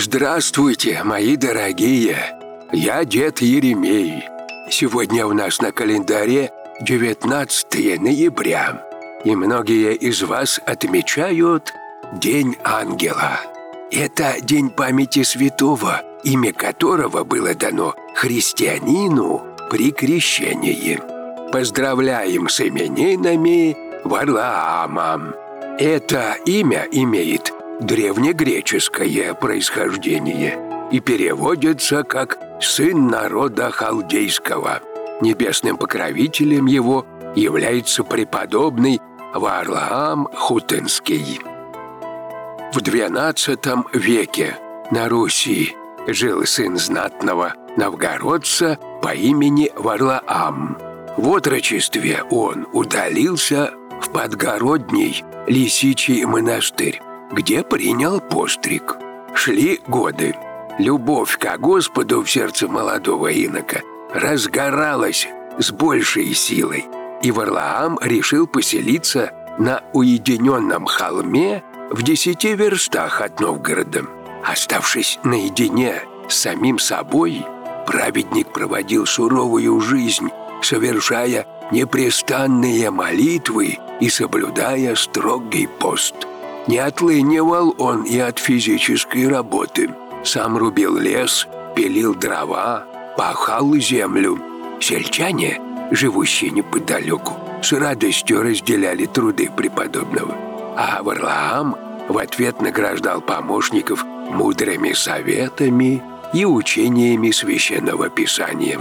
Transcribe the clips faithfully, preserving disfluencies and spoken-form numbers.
Здравствуйте, мои дорогие! Я дед Еремей. Сегодня у нас на календаре девятнадцатое ноября, и многие из вас отмечают День Ангела. Это день памяти святого, имя которого было дано христианину при крещении. Поздравляем с именинами Варлаама. Это имя имеет древнегреческое происхождение и переводится как «сын народа халдейского». Небесным покровителем его является преподобный Варлаам Хутынский. В двенадцатом веке на Руси жил сын знатного новгородца по имени Варлаам. В отрочестве он удалился в Подгородний Лисичий монастырь, где принял постриг. Шли годы. Любовь ко Господу в сердце молодого инока разгоралась с большей силой, и Варлаам решил поселиться на уединенном холме в десяти верстах от Новгорода. Оставшись наедине с самим собой, праведник проводил суровую жизнь, совершая непрестанные молитвы и соблюдая строгий пост. Не отлынивал он и от физической работы. Сам рубил лес, пилил дрова, пахал землю. Сельчане, живущие неподалеку, с радостью разделяли труды преподобного. А Варлаам в ответ награждал помощников мудрыми советами и учениями Священного Писания.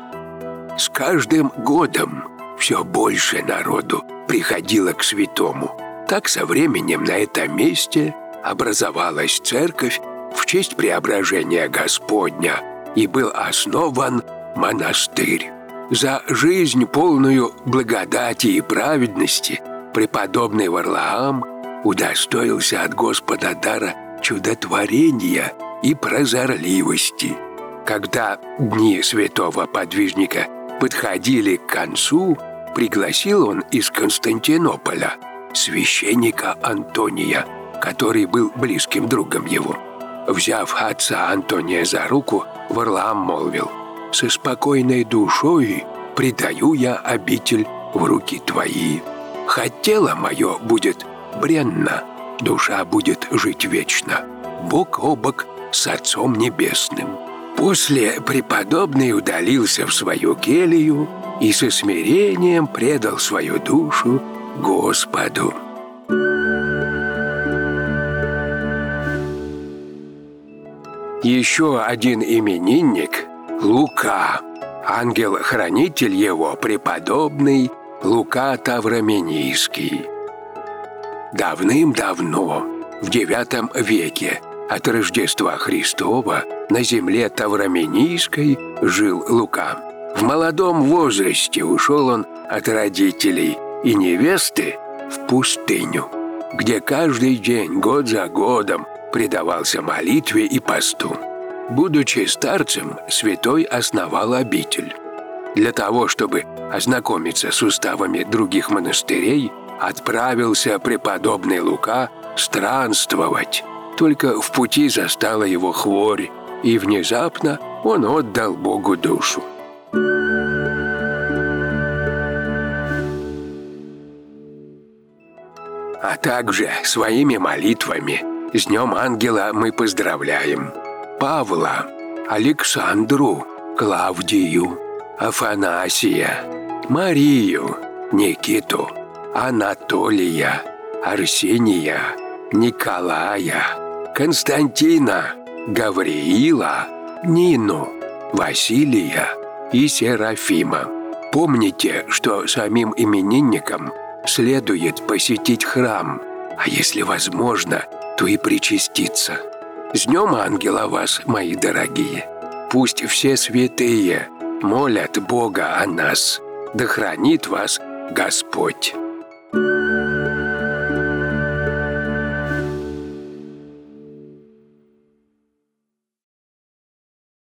С каждым годом все больше народу приходило к святому. Так со временем на этом месте образовалась церковь в честь преображения Господня и был основан монастырь. За жизнь, полную благодати и праведности, преподобный Варлаам удостоился от Господа дара чудотворения и прозорливости. Когда дни святого подвижника подходили к концу, пригласил он из Константинополя священника Антония, который был близким другом его. Взяв отца Антония за руку, Варлаам молвил: «Со спокойной душой предаю я обитель в руки твои. Хоть тело мое будет бренно, душа будет жить вечно, бок о бок с Отцом Небесным». После преподобный удалился в свою келью и со смирением предал свою душу Господу. Еще один именинник – Лука. Ангел-хранитель его – преподобный Лука Тавраменийский. Давным-давно, в девятом веке от Рождества Христова, на земле Тавраменийской жил Лука. В молодом возрасте ушел он от родителей и невесты в пустыню, где каждый день, год за годом, предавался молитве и посту. Будучи старцем, святой основал обитель. Для того, чтобы ознакомиться с уставами других монастырей, отправился преподобный Лука странствовать. Только в пути застала его хворь, и внезапно он отдал Богу душу. А также своими молитвами с Днем Ангела мы поздравляем Павла, Александру, Клавдию, Афанасия, Марию, Никиту, Анатолия, Арсения, Николая, Константина, Гавриила, Нину, Василия и Серафима. Помните, что самим именинникам следует посетить храм, а если возможно, то и причаститься. С Днем Ангела вас, мои дорогие! Пусть все святые молят Бога о нас, да хранит вас Господь.